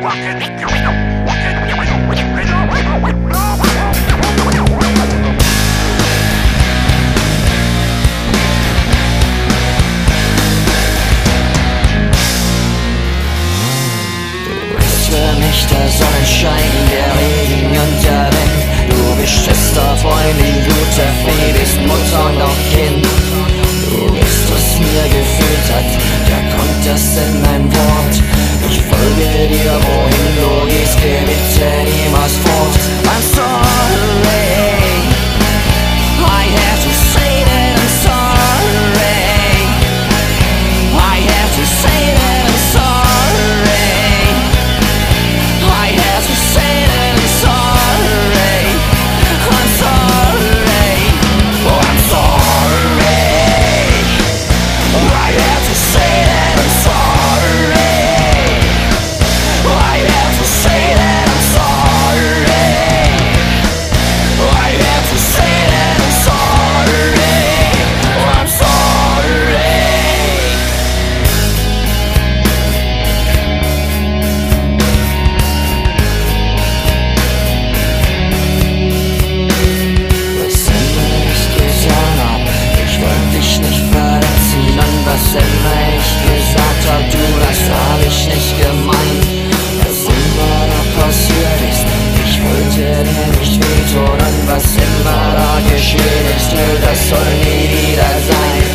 Für mich der Sonnenschein, der Regen und der Wind. Du bist fester Freund, die gute Fee, bist Mutter und auch Kind. Du bist, was mir gefehlt hat, da kommt das in mein Wort. Ich folge dir, wohin du gehst, geh bitte niemals fort. I'm sorry, I have to say that I'm sorry. I have to say that I'm sorry. I have to say that I'm sorry. I'm sorry. Oh, I'm sorry. I have to say that I'm sorry. I have to say that I'm sorry. I have to say that I'm sorry. Oh, I'm sorry. Was immer ich getan hab, ich wollte dich nicht verletzen. Und was immer ich gesagt hab, du, das hab ich nicht gemeint. Was immer da passiert ist, ich wollte dir nicht wehtun. Und was immer da geschehen ist, nö, das soll nie wieder sein.